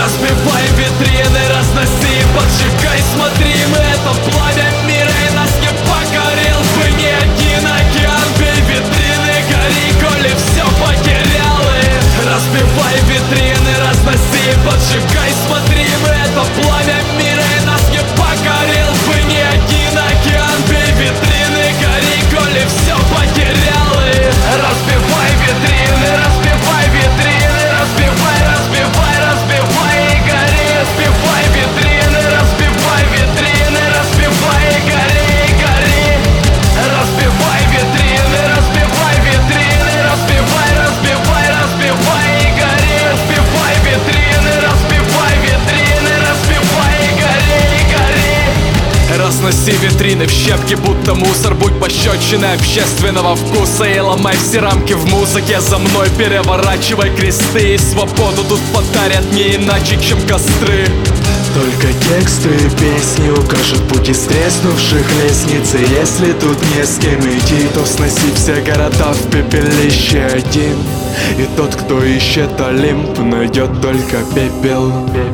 Разбивай витрины, разноси, поджигай, смотри, мы это пламя мира, и нас не покорил бы ни один океан. Бей витрины, гори, коли все потерял. И разбивай витрины, разноси, поджигай, смотри, мы это пламя мира, и нас не покорил бы ни один океан. Бей витрины, гори, коли все потерял. И разбивай витрины, разбивай витрины, разбивай, разбивай, разбивай и гори. Разбивай витрины, разбивай витрины, разбивай и гори, и гори. Разбивай витрины, разбивай витрины, разбивай, разбивай, разбивай и гори. Разбивай витрины, разбивай витрины, разбивай и гори, и гори. Разноси витрины в щепки, будто мусор. Будь пощечиной общественного вкуса и ломай все рамки в музыке. За мной переворачивай кресты, и свободу тут подарят не иначе, чем костры. Только тексты и песни укажут пути с треснувших лестниц. И если тут не с кем идти, то сноси все города в пепелище один. И тот, кто ищет Олимп, найдет только пепел.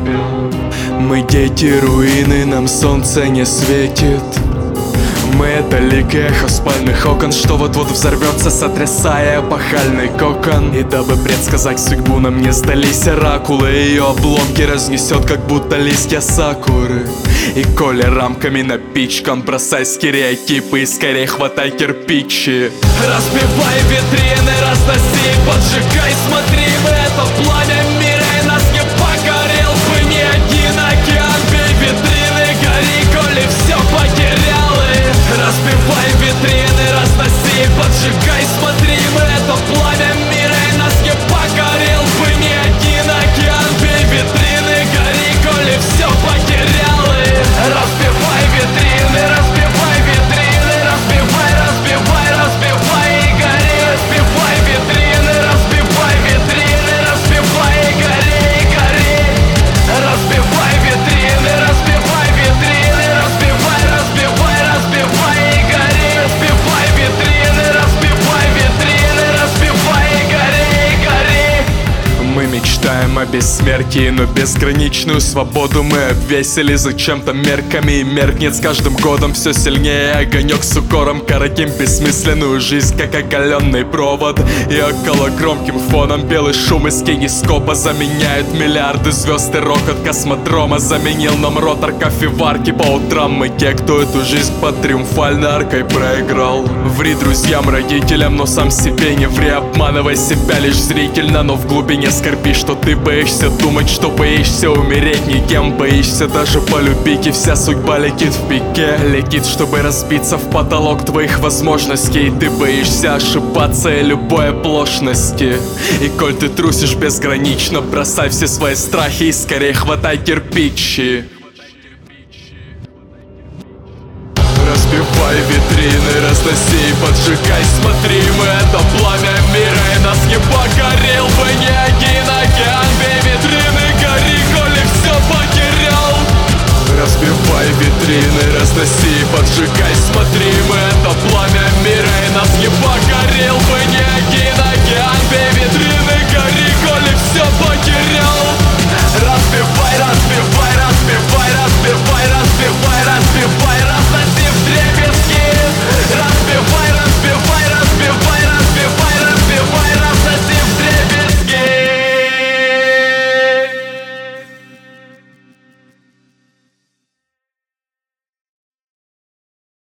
Мы дети руины, нам солнце не светит. Мы это лик эхо спальных окон, что вот-вот взорвется, сотрясая эпохальный кокон. И дабы предсказать судьбу, нам не сдались оракулы. Ее обломки разнесет, как будто листья сакуры. И коли рамками напичкан, бросай стереотипы и скорее хватай кирпичи. Разбивай витрины, разноси, поджигай, смотри, мы это пламя мира, и нас не покорил бы ни один океан. Бей витрины, гори, коли все потерял. И разбивай витрины, разноси, поджигай, смотри, мы это пламя мира, и нас не покорил бы ни один океан. Бей витрины, гори, коли все потерял. И разбивай витрины, разбивай витрины, разбивай, разбивай, разбивай и гори. Разбивай витрины, разбивай витрины, разбивай и гори, и гори. Разбивай витрины, разбивай витрины, разбивай, разбивай, разбивай и гори. Разбивай витрины, разбивай витрины, разбивай и гори, и гори. Мы мечтаем о бессмертии, но безграничную свободу мы обвесили зачем-то мерками. И меркнет с каждым годом все сильнее огонек с укором. Коротим бессмысленную жизнь, как оголенный провод. И около громким фоном белый шум из кинескопа заменяют миллиарды звезд. И рокот космодрома заменил нам ротор кофеварки по утрам. Мы те, кто эту жизнь под триумфальной аркой проиграл. Ври друзьям, родителям, но сам себе не ври. Обманывай себя лишь зрительно, но в глубине скорби, что ты боишься думать, что боишься умереть. Никем боишься даже полюбить, и вся судьба летит в пике. Летит, чтобы разбиться в потолок твоих возможностей. И ты боишься ошибаться и любой оплошности. И коль ты трусишь безгранично, бросай все свои страхи и скорее хватай кирпичи. Разбивай витрины, разноси и поджигай, смотри, мы это пламя мира, и нас не покорил бы ни один океан. Бей витрины, гори, коли все потерял. Разбивай витрины, разноси и поджигай,